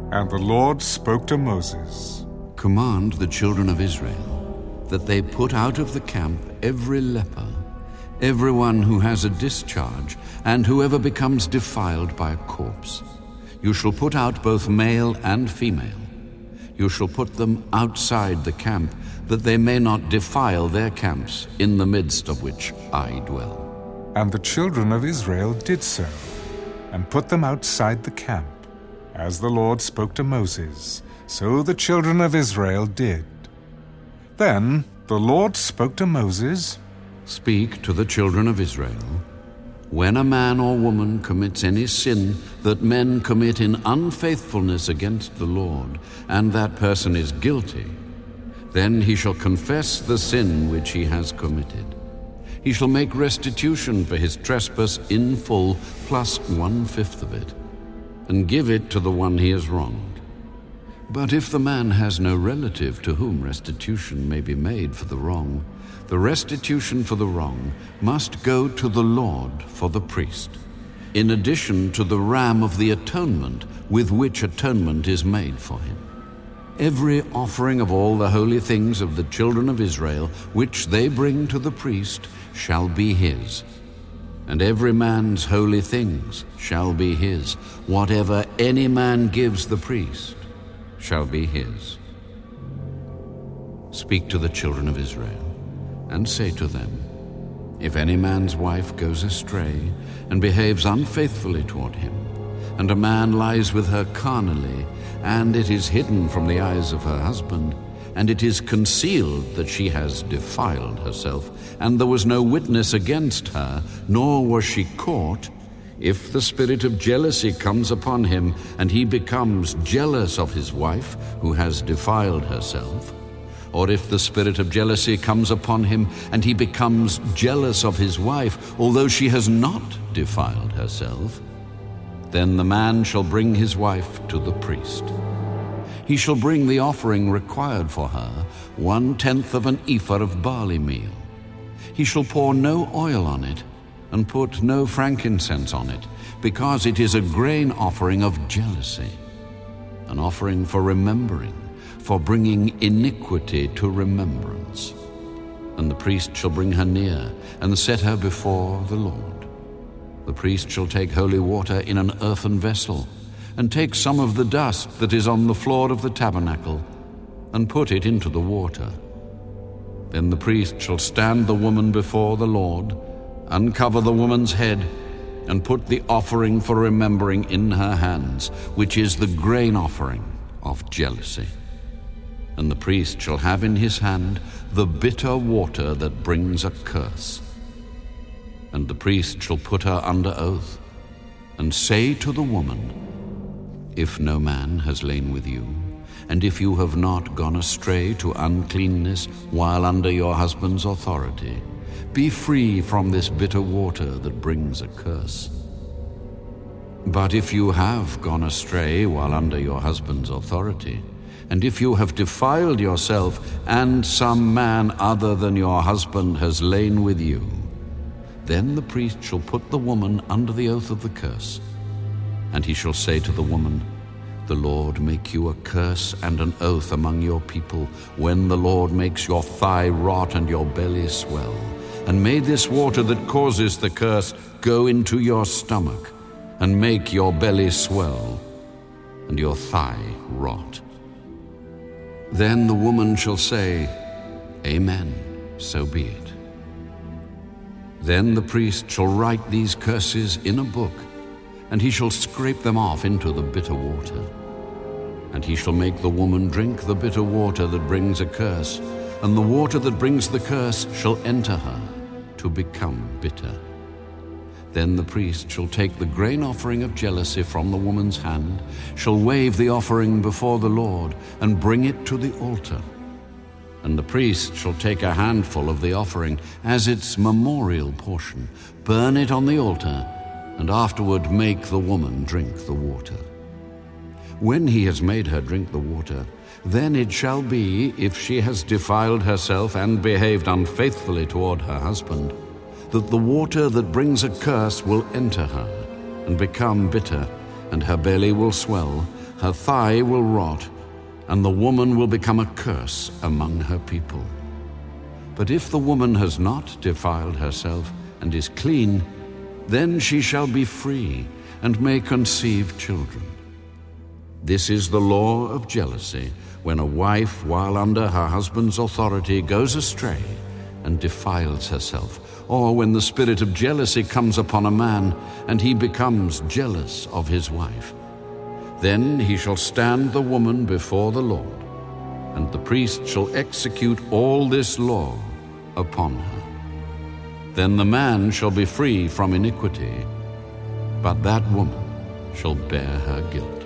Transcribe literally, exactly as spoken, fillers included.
And the Lord spoke to Moses. Command the children of Israel that they put out of the camp every leper, everyone who has a discharge, and whoever becomes defiled by a corpse. You shall put out both male and female. You shall put them outside the camp, that they may not defile their camps, in the midst of which I dwell. And the children of Israel did so, and put them outside the camp. As the Lord spoke to Moses, so the children of Israel did. Then the Lord spoke to Moses, Speak to the children of Israel. When a man or woman commits any sin that men commit in unfaithfulness against the Lord, and that person is guilty, then he shall confess the sin which he has committed. He shall make restitution for his trespass in full, plus one-fifth of it, and give it to the one he has wronged. But if the man has no relative to whom restitution may be made for the wrong, the restitution for the wrong must go to the Lord for the priest, in addition to the ram of the atonement with which atonement is made for him. Every offering of all the holy things of the children of Israel, which they bring to the priest, shall be his. And every man's holy things shall be his. Whatever any man gives the priest shall be his. Speak to the children of Israel, and say to them, If any man's wife goes astray, and behaves unfaithfully toward him, and a man lies with her carnally, and it is hidden from the eyes of her husband, and it is concealed that she has defiled herself, and there was no witness against her, nor was she caught, if the spirit of jealousy comes upon him, and he becomes jealous of his wife who has defiled herself, or if the spirit of jealousy comes upon him, and he becomes jealous of his wife, although she has not defiled herself, then the man shall bring his wife to the priest. He shall bring the offering required for her, one-tenth of an ephah of barley meal. He shall pour no oil on it, and put no frankincense on it, because it is a grain offering of jealousy, an offering for remembering, for bringing iniquity to remembrance. And the priest shall bring her near, and set her before the Lord. The priest shall take holy water in an earthen vessel, and take some of the dust that is on the floor of the tabernacle, and put it into the water. Then the priest shall stand the woman before the Lord, uncover the woman's head, and put the offering for remembering in her hands, which is the grain offering of jealousy. And the priest shall have in his hand the bitter water that brings a curse. And the priest shall put her under oath, and say to the woman, If no man has lain with you, and if you have not gone astray to uncleanness while under your husband's authority, be free from this bitter water that brings a curse. But if you have gone astray while under your husband's authority, and if you have defiled yourself, and some man other than your husband has lain with you, then the priest shall put the woman under the oath of the curse. And he shall say to the woman, The Lord make you a curse and an oath among your people, when the Lord makes your thigh rot and your belly swell. And may this water that causes the curse go into your stomach, and make your belly swell, and your thigh rot. Then the woman shall say, Amen, so be it. Then the priest shall write these curses in a book, and he shall scrape them off into the bitter water. And he shall make the woman drink the bitter water that brings a curse, and the water that brings the curse shall enter her to become bitter. Then the priest shall take the grain offering of jealousy from the woman's hand, shall wave the offering before the Lord, and bring it to the altar. And the priest shall take a handful of the offering as its memorial portion, burn it on the altar, and afterward make the woman drink the water. When he has made her drink the water, then it shall be, if she has defiled herself and behaved unfaithfully toward her husband, that the water that brings a curse will enter her, and become bitter, and her belly will swell, her thigh will rot, and the woman will become a curse among her people. But if the woman has not defiled herself and is clean, then she shall be free and may conceive children. This is the law of jealousy, when a wife, while under her husband's authority, goes astray and defiles herself, or when the spirit of jealousy comes upon a man and he becomes jealous of his wife. Then he shall stand the woman before the Lord, and the priest shall execute all this law upon her. Then the man shall be free from iniquity, but that woman shall bear her guilt.